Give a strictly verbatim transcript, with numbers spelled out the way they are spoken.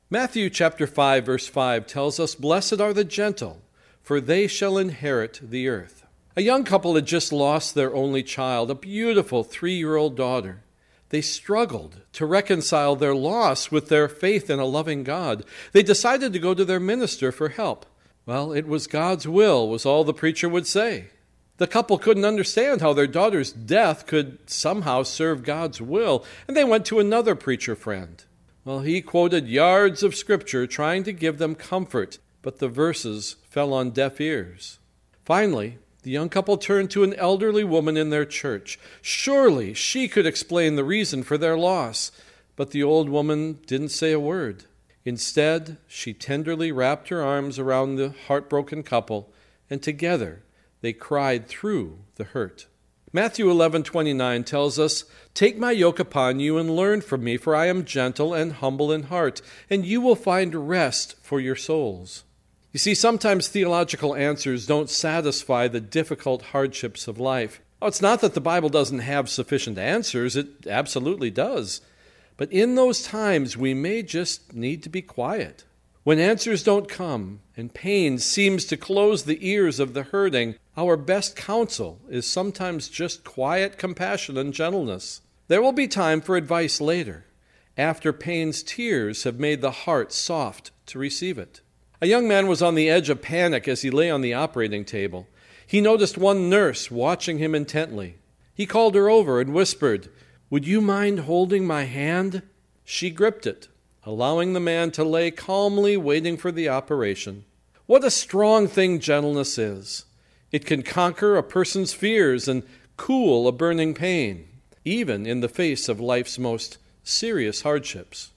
Matthew chapter five, verse five tells us, "Blessed are the gentle, for they shall inherit the earth." A young couple had just lost their only child, a beautiful three-year-old daughter. They struggled to reconcile their loss with their faith in a loving God. They decided to go to their minister for help. Well, it was God's will, was all the preacher would say. The couple couldn't understand how their daughter's death could somehow serve God's will, and they went to another preacher friend. Well, he quoted yards of scripture trying to give them comfort, but the verses fell on deaf ears. Finally, the young couple turned to an elderly woman in their church. Surely she could explain the reason for their loss, but the old woman didn't say a word. Instead, she tenderly wrapped her arms around the heartbroken couple, and together they cried through the hurt. Matthew eleven twenty-nine tells us, "Take my yoke upon you and learn from me, for I am gentle and humble in heart, and you will find rest for your souls." You see, sometimes theological answers don't satisfy the difficult hardships of life. Oh, it's not that the Bible doesn't have sufficient answers. It absolutely does. But in those times, we may just need to be quiet. When answers don't come and pain seems to close the ears of the hurting, our best counsel is sometimes just quiet compassion and gentleness. There will be time for advice later, after pain's tears have made the heart soft to receive it. A young man was on the edge of panic as he lay on the operating table. He noticed one nurse watching him intently. He called her over and whispered, "Would you mind holding my hand?" She gripped it, allowing the man to lay calmly waiting for the operation. What a strong thing gentleness is. It can conquer a person's fears and cool a burning pain, even in the face of life's most serious hardships.